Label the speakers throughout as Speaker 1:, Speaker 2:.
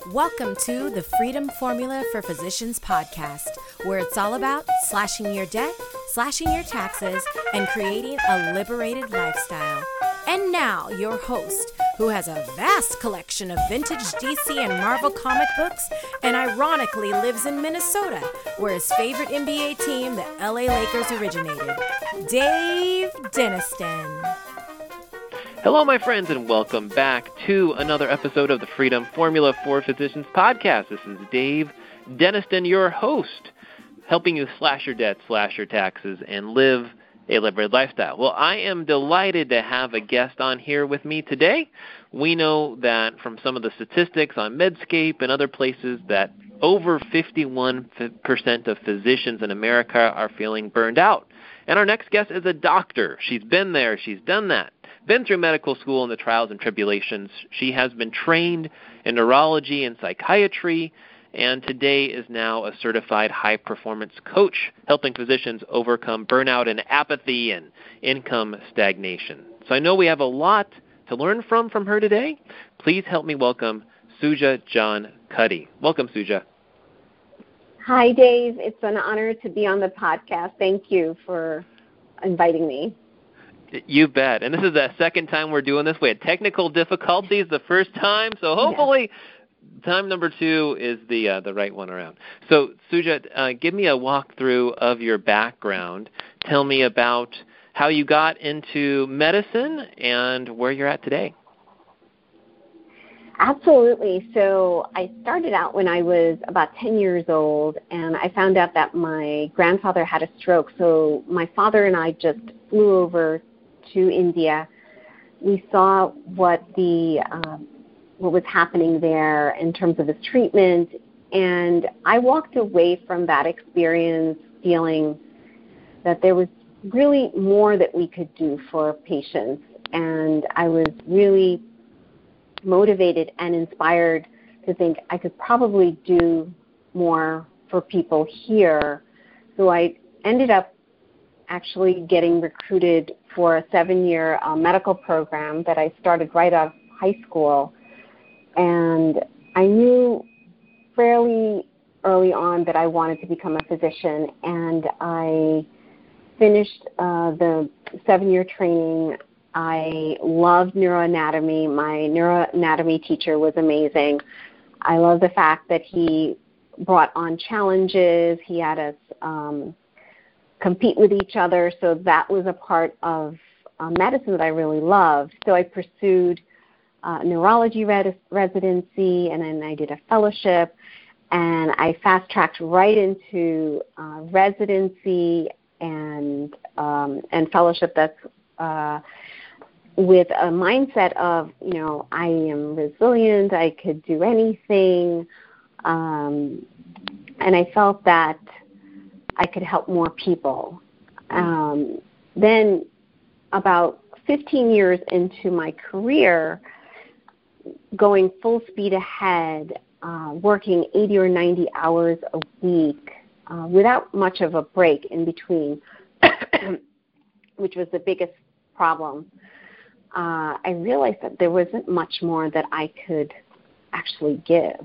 Speaker 1: Welcome to the Freedom Formula for Physicians podcast, where it's all about slashing your debt, slashing your taxes, and creating a liberated lifestyle. And now, your host, who has a vast collection of vintage DC and Marvel comic books, and ironically lives in Minnesota, where his favorite NBA team, the LA Lakers, originated, Dave Denniston.
Speaker 2: Hello, my friends, and welcome back to another episode of the Freedom Formula for Physicians podcast. This is Dave Denniston, your host, helping you slash your debt, slash your taxes, and live a liberated lifestyle. Well, I am delighted to have a guest on here with me today. We know that from some of the statistics on Medscape and other places that over 51% of physicians in America are feeling burned out. And our next guest is a doctor. She's been there. She's done that. Been through medical school and the trials and tribulations. She has been trained in neurology and psychiatry, and today is now a certified high-performance coach, helping physicians overcome burnout and apathy and income stagnation. So I know we have a lot to learn from her today. Please help me welcome Suja John-Cuddy. Welcome, Suja.
Speaker 3: Hi, Dave. It's an honor to be on the podcast. Thank you for inviting me.
Speaker 2: You bet. And this is the second time we're doing this. We had technical difficulties the first time, so hopefully time number 2 is the right one around. So, Suja, give me a walkthrough of your background. Tell me about how you got into medicine and where you're at today.
Speaker 3: Absolutely. So I started out when I was about 10 years old, and I found out that my grandfather had a stroke. So my father and I just flew over to India. We saw what was happening there in terms of his treatment, and I walked away from that experience feeling that there was really more that we could do for patients, and I was really motivated and inspired to think I could probably do more for people here. So I ended up actually getting recruited for a 7-year medical program that I started right out of high school. And I knew fairly early on that I wanted to become a physician, and I finished the 7-year training. I loved neuroanatomy. My neuroanatomy teacher was amazing. I love the fact that he brought on challenges. He had us compete with each other, so that was a part of medicine that I really loved. So I pursued neurology residency, and then I did a fellowship, and I fast-tracked right into residency and fellowship that's with a mindset of, I am resilient, I could do anything, and I felt that I could help more people. Then about 15 years into my career, going full speed ahead, working 80 or 90 hours a week without much of a break in between, which was the biggest problem. I realized that there wasn't much more that I could actually give.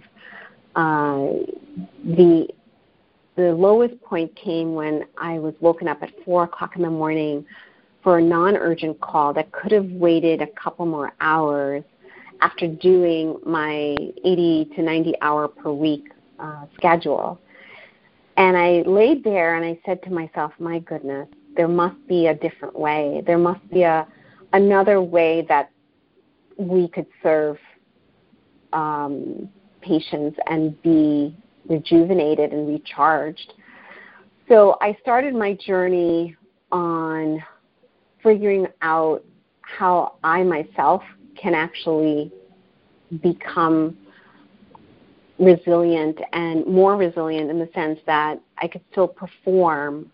Speaker 3: The lowest point came when I was woken up at 4 o'clock in the morning for a non-urgent call that could have waited a couple more hours after doing my 80 to 90 hour per week schedule. And I laid there and I said to myself, my goodness, there must be a different way. There must be another way that we could serve patients and be rejuvenated and recharged. So I started my journey on figuring out how I myself can actually become resilient and more resilient in the sense that I could still perform,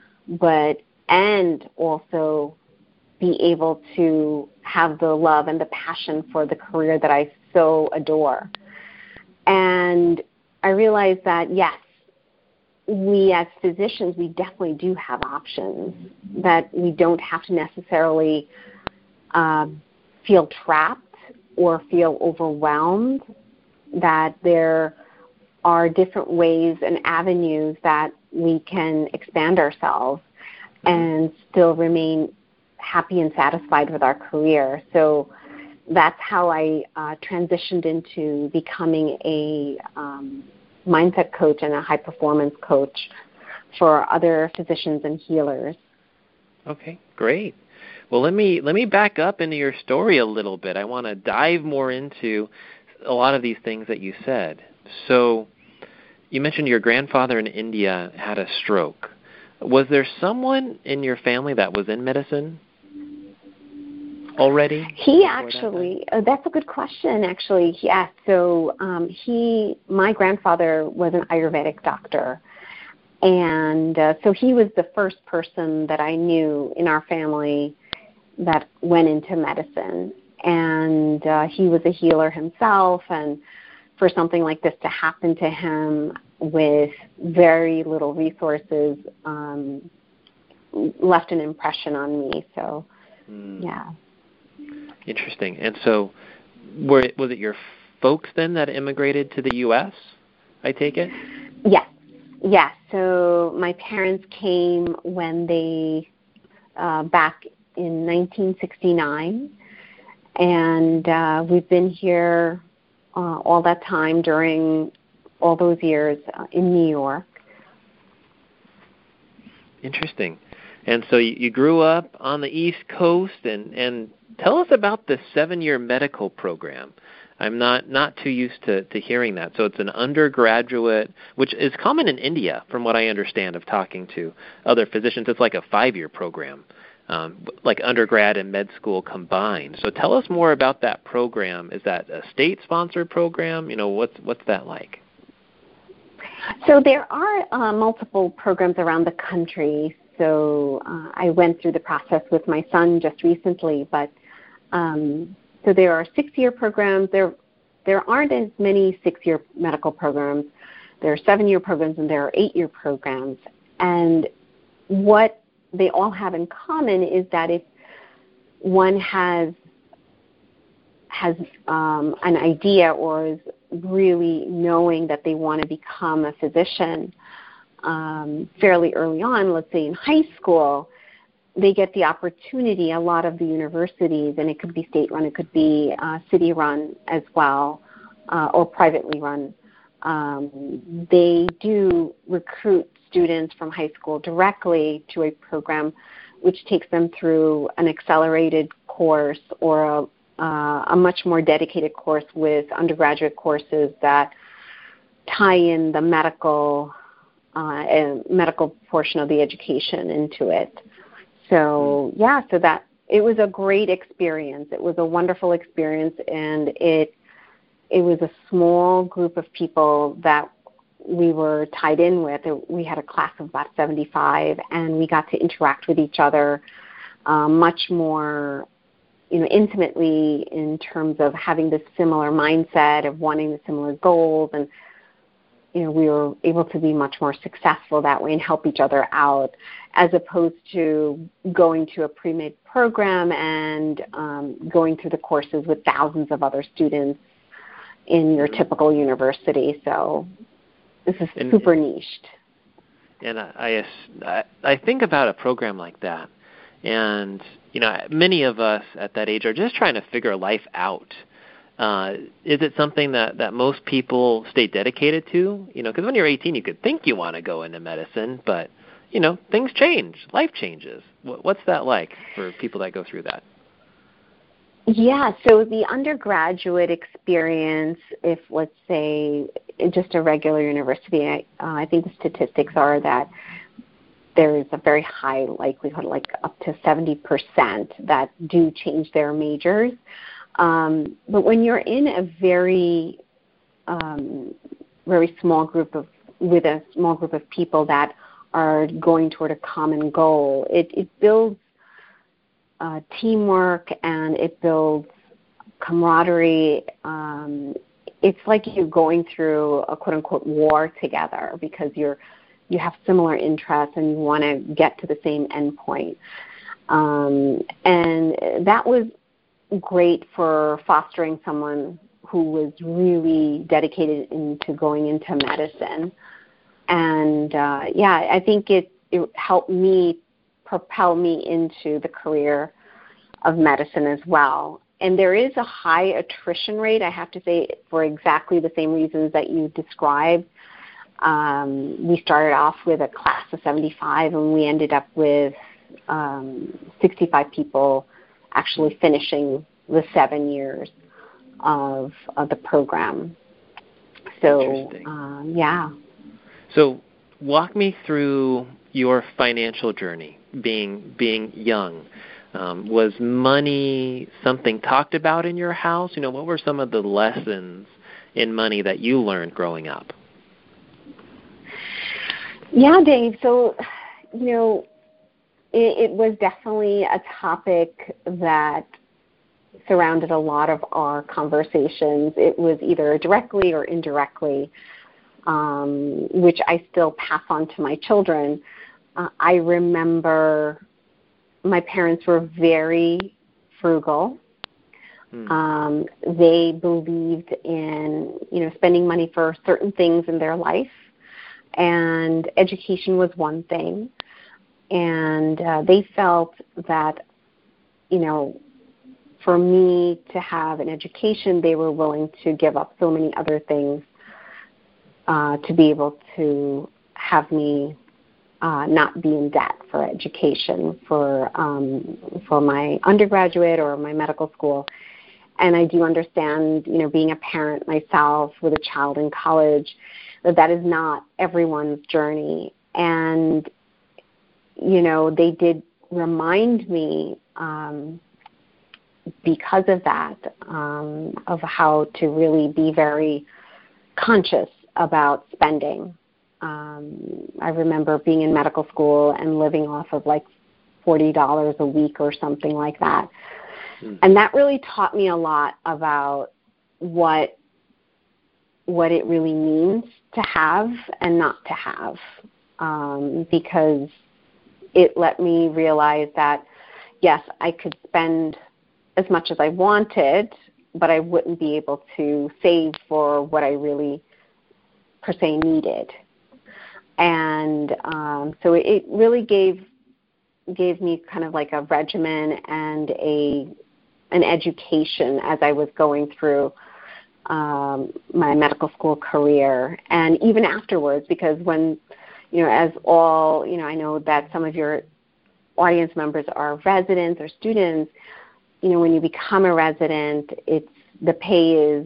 Speaker 3: and also be able to have the love and the passion for the career that I so adore. And I realized that, yes, we as physicians, we definitely do have options, that we don't have to necessarily feel trapped or feel overwhelmed that there are different ways and avenues that we can expand ourselves and still remain happy and satisfied with our career. So that's how I transitioned into becoming a mindset coach and a high-performance coach for other physicians and healers.
Speaker 2: Okay, great. Well, let me back up into your story a little bit. I want to dive more into a lot of these things that you said. So you mentioned your grandfather in India had a stroke. Was there someone in your family that was in medicine already?
Speaker 3: He actually, that's a good question, actually. Yeah, so my grandfather was an Ayurvedic doctor. And so he was the first person that I knew in our family that went into medicine. And he was a healer himself. And for something like this to happen to him with very little resources left an impression on me. So, yeah.
Speaker 2: Interesting. And so was it your folks then that immigrated to the U.S., I take it?
Speaker 3: Yes. Yes. So my parents came when they, back in 1969, and we've been here all that time during all those years in New York.
Speaker 2: Interesting. And so you grew up on the East Coast, and tell us about the 7-year medical program. I'm not too used to hearing that. So it's an undergraduate, which is common in India, from what I understand of talking to other physicians. It's like a 5-year program, like undergrad and med school combined. So tell us more about that program. Is that a state-sponsored program? What's that like?
Speaker 3: So there are multiple programs around the country. So I went through the process with my son just recently, but so there are 6-year programs. There aren't as many 6-year medical programs. There are 7-year programs and there are 8-year programs. And what they all have in common is that if one has an idea or is really knowing that they want to become a physician fairly early on, let's say in high school, they get the opportunity. A lot of the universities, and it could be state-run, it could be city-run as well, or privately run, they do recruit students from high school directly to a program which takes them through an accelerated course or a much more dedicated course with undergraduate courses that tie in the medical portion of the education into it. So, yeah, so that it was a great experience. It was a wonderful experience, and it was a small group of people that we were tied in with. We had a class of about 75, and we got to interact with each other much more, intimately in terms of having this similar mindset of wanting the similar goals, and we were able to be much more successful that way and help each other out, as opposed to going to a pre-med program and going through the courses with thousands of other students in your typical university. So this is super niched.
Speaker 2: And I think about a program like that, and many of us at that age are just trying to figure life out. Is it something that most people stay dedicated to? Because when you're 18, you could think you want to go into medicine, but things change, life changes. What's that like for people that go through that?
Speaker 3: Yeah, so the undergraduate experience, if let's say just a regular university, I think the statistics are that there is a very high likelihood, like up to 70%, that do change their majors. But when you're in a very, very small group with a small group of people that are going toward a common goal, it builds teamwork, and it builds camaraderie. It's like you're going through a quote-unquote war together because you have similar interests and you want to get to the same endpoint. And that was great for fostering someone who was really dedicated into going into medicine. And I think it helped me propel me into the career of medicine as well. And there is a high attrition rate, I have to say, for exactly the same reasons that you described. We started off with a class of 75, and we ended up with 65 people actually finishing the 7 years of the program. So,
Speaker 2: So walk me through your financial journey, being young. Was money something talked about in your house? What were some of the lessons in money that you learned growing up?
Speaker 3: Yeah, Dave. So, it was definitely a topic that surrounded a lot of our conversations. It was either directly or indirectly, which I still pass on to my children. I remember my parents were very frugal. They believed in, spending money for certain things in their life, and education was one thing. And they felt that, for me to have an education, they were willing to give up so many other things to be able to have me not be in debt for education, for my undergraduate or my medical school. And I do understand, being a parent myself with a child in college, that is not everyone's journey. And, they did remind me, because of that, of how to really be very conscious about spending. I remember being in medical school and living off of like $40 a week or something like that. And that really taught me a lot about what it really means to have and not to have, because it let me realize that, yes, I could spend as much as I wanted, but I wouldn't be able to save for what I really, per se, needed. And so it really gave me kind of like a regimen and an education as I was going through my medical school career, and even afterwards, because when, as all, I know that some of your audience members are residents or students, when you become a resident, the pay is,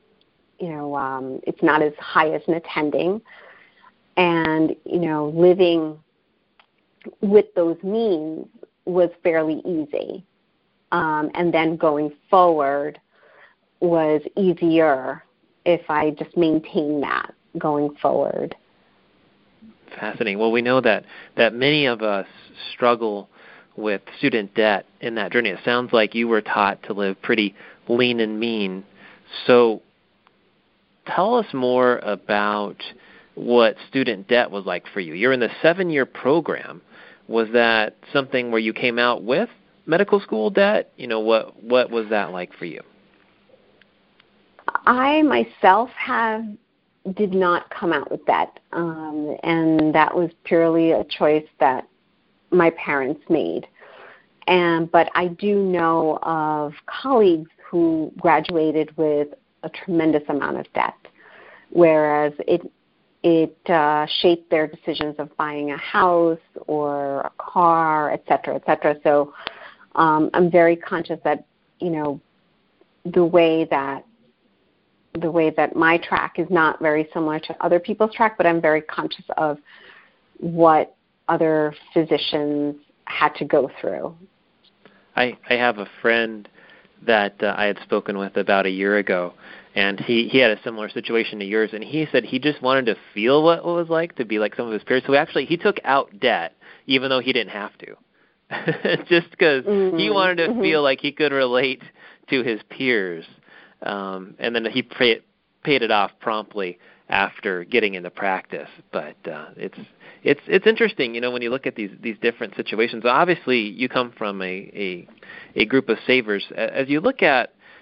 Speaker 3: it's not as high as an attending. And, living with those means was fairly easy. And then going forward was easier if I just maintained that going forward.
Speaker 2: Fascinating. Well, we know that many of us struggle with student debt in that journey. It sounds like you were taught to live pretty lean and mean. So tell us more about what student debt was like for you. You're in the 7-year program. Was that something where you came out with medical school debt? What was that like for you?
Speaker 3: I myself did not come out with that, and that was purely a choice that my parents made. But I do know of colleagues who graduated with a tremendous amount of debt, whereas it shaped their decisions of buying a house or a car, et cetera, et cetera. So I'm very conscious that, the way that my track is not very similar to other people's track, but I'm very conscious of what other physicians had to go through.
Speaker 2: I have a friend that I had spoken with about a year ago, and he had a similar situation to yours, and he said he just wanted to feel what it was like to be like some of his peers. So he took out debt, even though he didn't have to, just because he wanted to feel like he could relate to his peers. And then he paid it off promptly after getting into practice. But it's interesting, when you look at these different situations. Obviously, you come from a group of savers. As you look at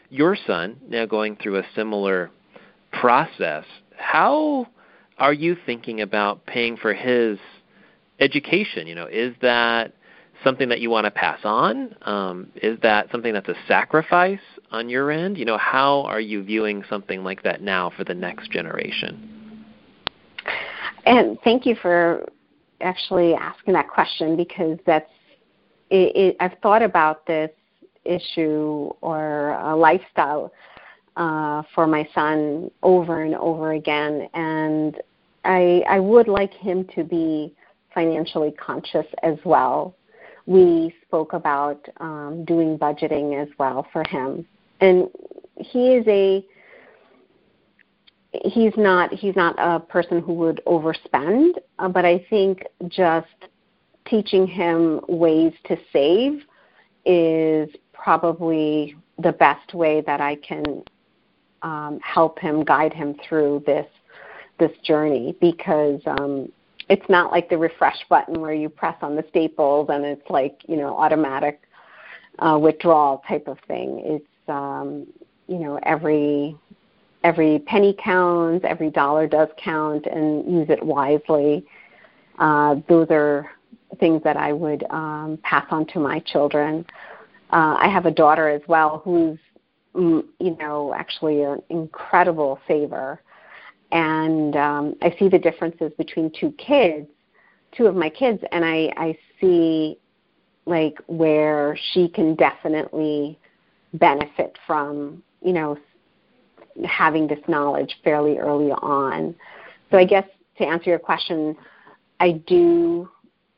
Speaker 2: your son now going through a similar process, how are you thinking about paying for his education? Is that something that you want to pass on? Is that something that's a sacrifice on your end? How are you viewing something like that now for the next generation?
Speaker 3: And thank you for actually asking that question, because that's I've thought about this issue or a lifestyle for my son over and over again, and I would like him to be financially conscious as well. We spoke about doing budgeting as well for him, and he's not a person who would overspend, but I think just teaching him ways to save is probably the best way that I can help him, guide him through this journey, because it's not like the refresh button where you press on the staples and it's like, automatic withdrawal type of thing. It's, every penny counts, every dollar does count, and use it wisely. Those are things that I would pass on to my children. I have a daughter as well who's, actually an incredible saver. And I see the differences between two of my kids, and I see like where she can definitely benefit from, having this knowledge fairly early on. So I guess to answer your question, I do,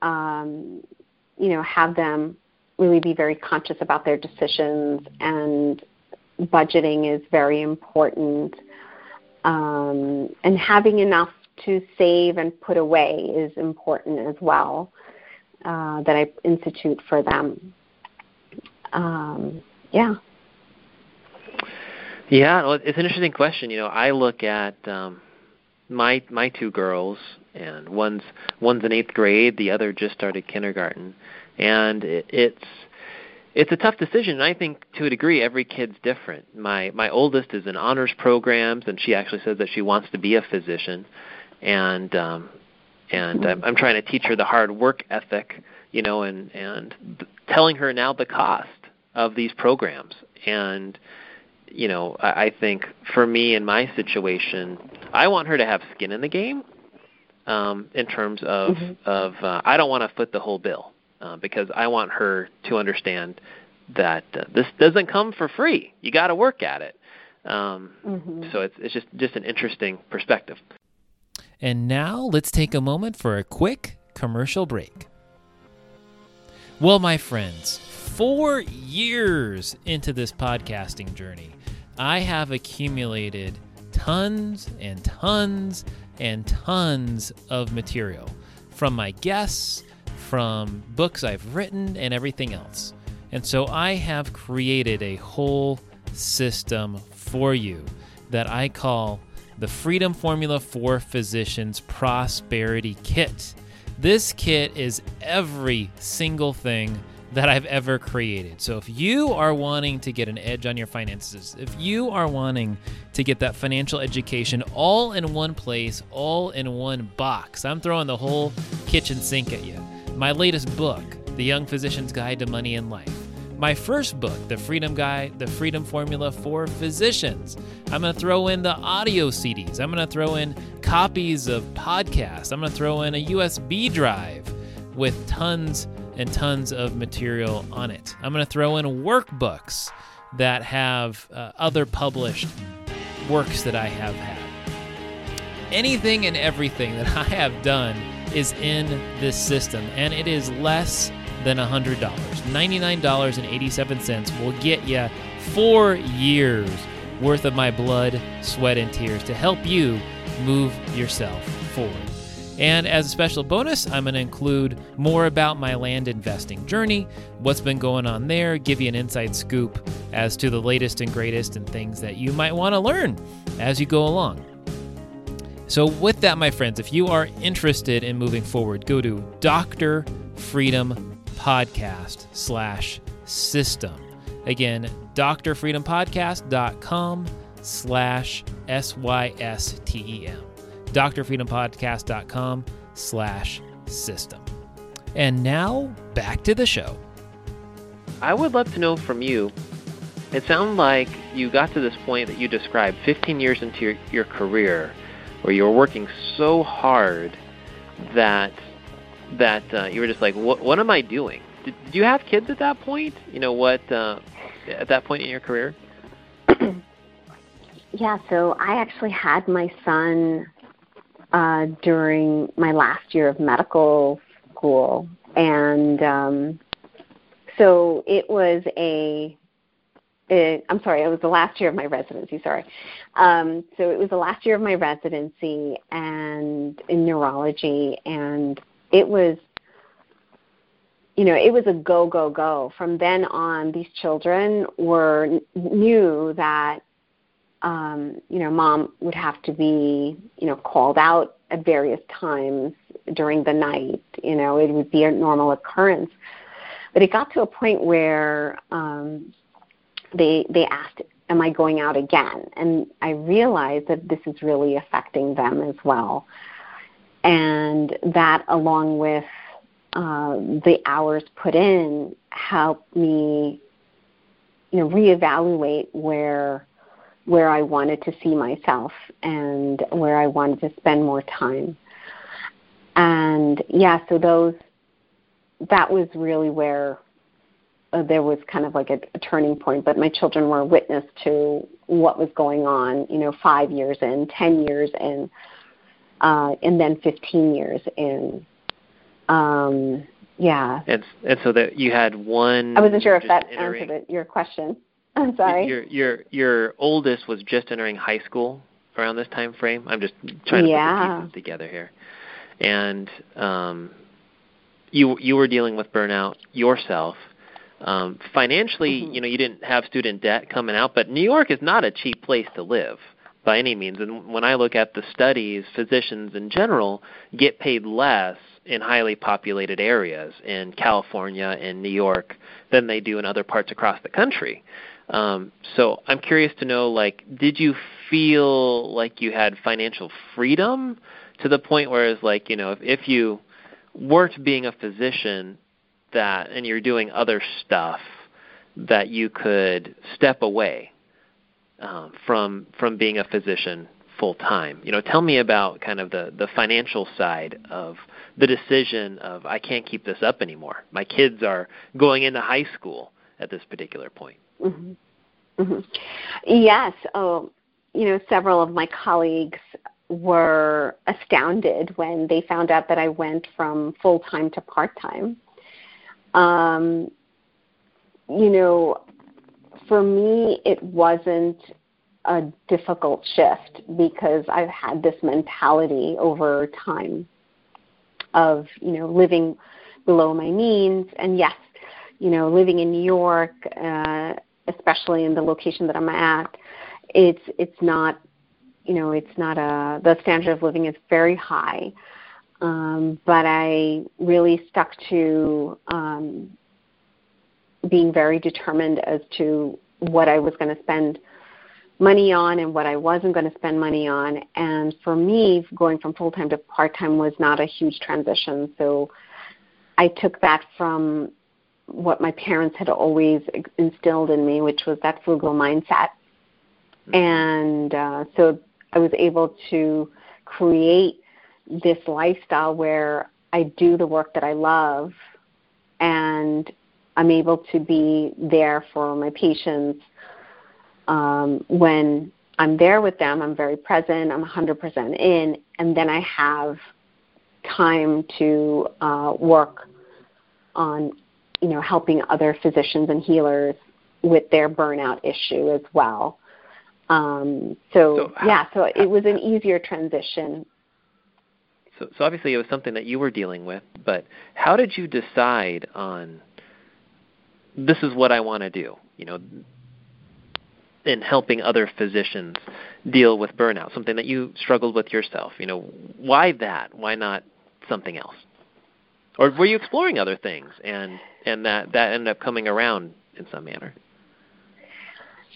Speaker 3: have them really be very conscious about their decisions, and budgeting is very important. And having enough to save and put away is important as well, that I institute for them. Yeah,
Speaker 2: well, it's an interesting question. I look at my two girls, and one's in 8th grade, the other just started kindergarten, and it's a tough decision. And I think to a degree every kid's different. My oldest is in honors programs, and she actually says that she wants to be a physician, and I'm trying to teach her the hard work ethic, and telling her now the cost of these programs. And I think for me in my situation, I want her to have skin in the game, in terms of I don't want to foot the whole bill, because I want her to understand that this doesn't come for free. You got to work at it. So it's just an interesting perspective.
Speaker 4: And now let's take a moment for a quick commercial break. Well, my friends, 4 years into this podcasting journey, I have accumulated tons and tons and tons of material from my guests, from books I've written, and everything else. And so I have created a whole system for you that I call the Freedom Formula for Physicians Prosperity Kit. This kit is every single thing that I've ever created. So if you are wanting to get an edge on your finances, if you are wanting to get that financial education all in one place, all in one box, I'm throwing the whole kitchen sink at you. My latest book, The Young Physician's Guide to Money and Life. My first book, The Freedom Guide, The Freedom Formula for Physicians. I'm going to throw in the audio CDs. I'm going to throw in copies of podcasts. I'm going to throw in a USB drive with tons and tons of material on it. I'm going to throw in workbooks that have other published works that I have had. Anything and everything that I have done is in this system, and it is less than $100. $99.87 will get you 4 years worth of my blood, sweat, and tears to help you move yourself forward. And as a special bonus, I'm going to include more about my land investing journey, what's been going on there, give you an inside scoop as to the latest and greatest and things that you might want to learn as you go along. So with that, my friends, if you are interested in moving forward, go to Dr. Freedom Podcast /system. Again, drfreedompodcast.com/SYSTEM. drfreedompodcast.com/system. And now, back to the show.
Speaker 2: I would love to know from you, it sounded like you got to this point that you described 15 years into your career where you were working so hard that you were just like, what am I doing? Did you have kids at that point? At that point in your career?
Speaker 3: Yeah, so I actually had my son during my last year of medical school, and so it was it was the last year of my residency, so it was the last year of my residency and in neurology, and it was a go. From then on, these children knew that, mom would have to be, called out at various times during the night. It would be a normal occurrence. But it got to a point where they asked, am I going out again? And I realized that this is really affecting them as well. And that, along with the hours put in, helped me, reevaluate where I wanted to see myself and where I wanted to spend more time. And so that was really where there was kind of like a turning point. But my children were witness to what was going on, 5 years in, 10 years in, and then 15 years in. Yeah.
Speaker 2: And so that you had one.
Speaker 3: I wasn't sure if that answered your question. I'm sorry.
Speaker 2: Your oldest was just entering high school around this time frame. I'm just trying to put the pieces together here. And you were dealing with burnout yourself. Financially,
Speaker 3: mm-hmm.
Speaker 2: You didn't have student debt coming out, but New York is not a cheap place to live by any means. And when I look at the studies, physicians in general get paid less in highly populated areas in California and New York than they do in other parts across the country. So I'm curious to know, did you feel like you had financial freedom to the point where it's like, if you weren't being a physician and you're doing other stuff, that you could step away from being a physician full time? Tell me about kind of the financial side of the decision of, I can't keep this up anymore. My kids are going into high school at this particular point.
Speaker 3: Mm-hmm. Mm-hmm. Yes. Several of my colleagues were astounded when they found out that I went from full-time to part-time. For me, it wasn't a difficult shift because I've had this mentality over time of, living below my means. And yes, living in New York, especially in the location that I'm at, it's not the standard of living is very high. But I really stuck to being very determined as to what I was going to spend money on and what I wasn't going to spend money on. And for me, going from full-time to part-time was not a huge transition. So I took that from what my parents had always instilled in me, which was that frugal mindset. And so I was able to create this lifestyle where I do the work that I love, and I'm able to be there for my patients. When I'm there with them, I'm very present, I'm 100% in, and then I have time to work on, helping other physicians and healers with their burnout issue as well. So it was an easier transition.
Speaker 2: So obviously it was something that you were dealing with, but how did you decide on, this is what I want to do, in helping other physicians deal with burnout, something that you struggled with yourself? Why that? Why not something else? Or were you exploring other things and that ended up coming around in some manner?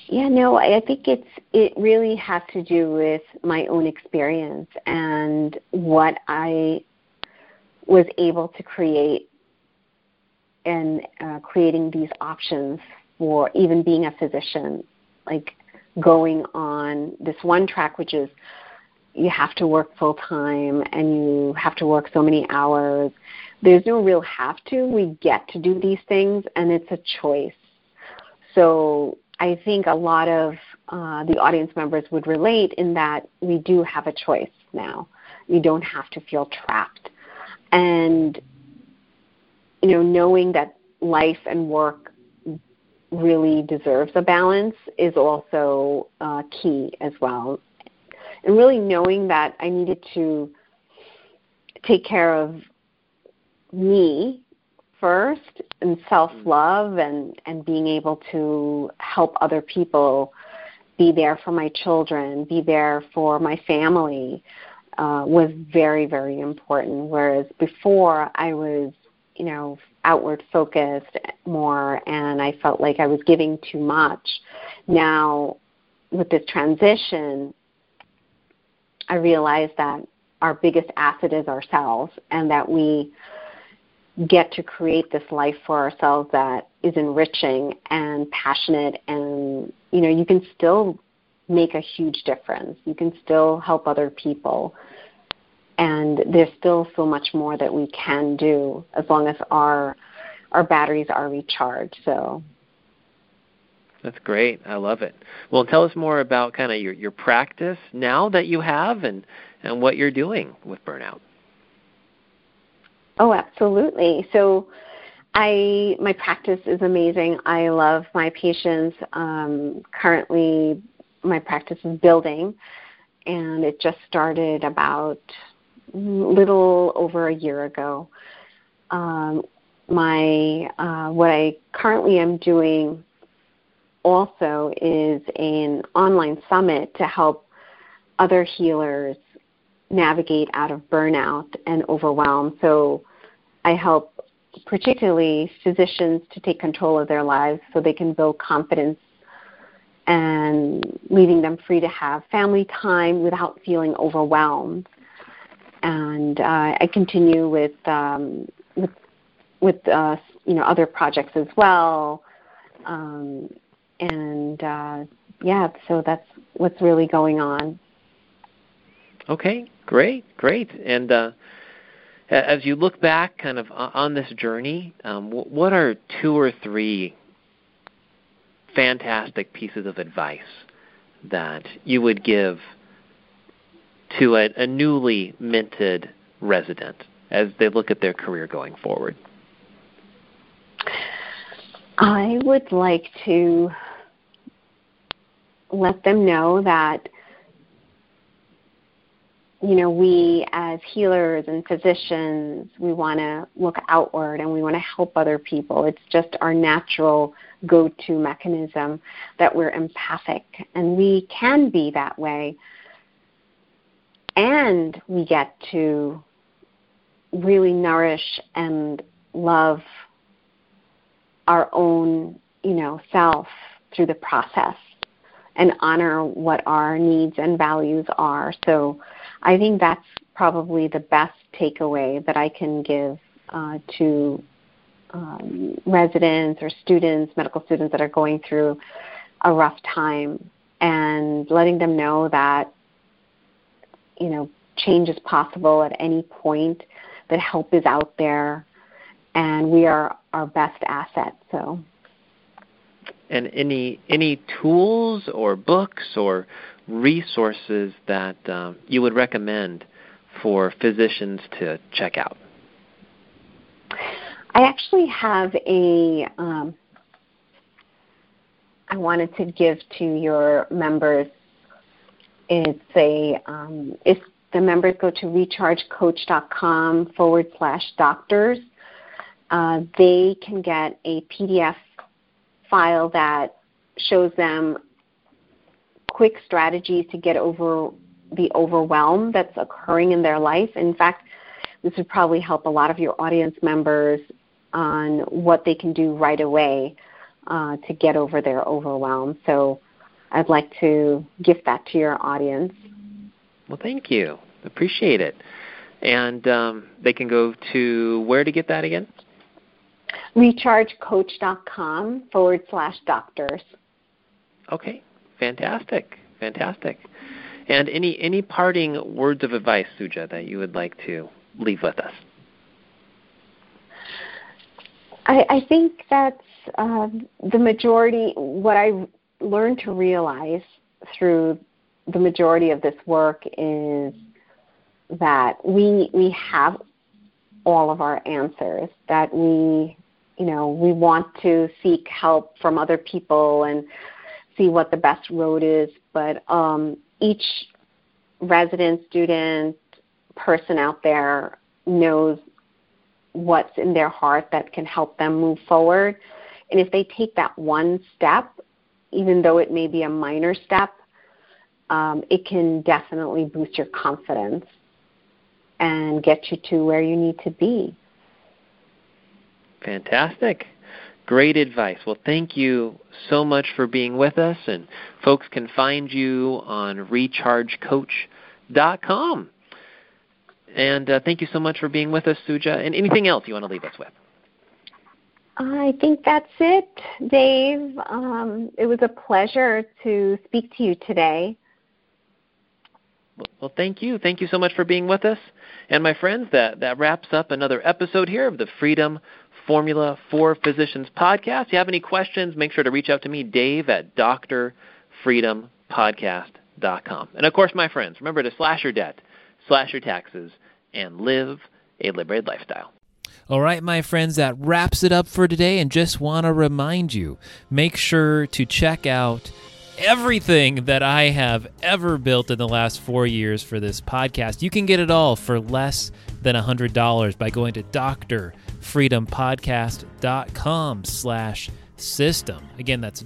Speaker 3: Yeah, no, I think it really has to do with my own experience and what I was able to create and creating these options for even being a physician, like going on this one track, which is you have to work full time and you have to work so many hours. There's no real have to. We get to do these things, and it's a choice. So I think a lot of the audience members would relate in that we do have a choice now. We don't have to feel trapped. And, knowing that life and work really deserves a balance is also key as well. And really knowing that I needed to take care of me first, and self-love, and being able to help other people, be there for my children, be there for my family, was very, very important. Whereas before I was, outward focused more, and I felt like I was giving too much. Now, with this transition, I realized that our biggest asset is ourselves, and that we get to create this life for ourselves that is enriching and passionate, and you can still make a huge difference. You can still help other people, and there's still so much more that we can do as long as our batteries are recharged. So
Speaker 2: that's great. I love it. Well, tell us more about kind of your practice now that you have, and what you're doing with burnout.
Speaker 3: Oh, absolutely. So my practice is amazing. I love my patients. Currently, my practice is building, and it just started about a little over a year ago. What I currently am doing also is an online summit to help other healers navigate out of burnout and overwhelm. So I help particularly physicians to take control of their lives so they can build confidence, and leaving them free to have family time without feeling overwhelmed. And I continue with other projects as well. So that's what's really going on.
Speaker 2: Okay, great. And as you look back kind of on this journey, what are 2 or 3 fantastic pieces of advice that you would give to a newly minted resident as they look at their career going forward?
Speaker 3: I would like to let them know that we as healers and physicians, we want to look outward and we want to help other people. It's just our natural go-to mechanism that we're empathic, and we can be that way. And we get to really nourish and love our own, self through the process, and honor what our needs and values are. So I think that's probably the best takeaway that I can give to residents or students, medical students that are going through a rough time, and letting them know that, change is possible at any point, that help is out there, and we are our best asset. So.
Speaker 2: And any tools or books or resources that you would recommend for physicians to check out?
Speaker 3: I actually have I wanted to give to your members. If the members go to rechargecoach.com/doctors, they can get a PDF file that shows them quick strategies to get over the overwhelm that's occurring in their life. In fact, this would probably help a lot of your audience members on what they can do right away to get over their overwhelm. So I'd like to gift that to your audience.
Speaker 2: Well, thank you. Appreciate it. And they can go to where to get that again?
Speaker 3: rechargecoach.com/doctors.
Speaker 2: Okay, fantastic. And any parting words of advice, Suja, that you would like to leave with us?
Speaker 3: I think that's the majority, what I learned to realize through the majority of this work is that we have all of our answers, that we want to seek help from other people and see what the best road is, but each resident, student, person out there knows what's in their heart that can help them move forward. And if they take that one step, even though it may be a minor step, it can definitely boost your confidence and get you to where you need to be.
Speaker 2: Fantastic. Great advice. Well, thank you so much for being with us. And folks can find you on rechargecoach.com. And thank you so much for being with us, Suja. And anything else you want to leave us with?
Speaker 3: I think that's it, Dave. It was a pleasure to speak to you today.
Speaker 2: Well, thank you. Thank you so much for being with us. And my friends, that wraps up another episode here of the Freedom Formula for Physicians podcast. If you have any questions, make sure to reach out to me, Dave, at drfreedompodcast.com. And, of course, my friends, remember to slash your debt, slash your taxes, and live a liberated lifestyle.
Speaker 4: All right, my friends, that wraps it up for today. And just want to remind you, make sure to check out everything that I have ever built in the last 4 years for this podcast. You can get it all for less than $100 by going to drfreedompodcast.com/system. Again, that's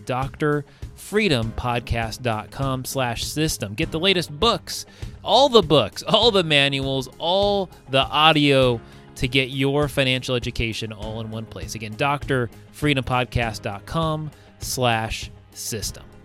Speaker 4: drfreedompodcast.com/system. Get the latest books, all the manuals, all the audio to get your financial education all in one place. Again, drfreedompodcast.com/system.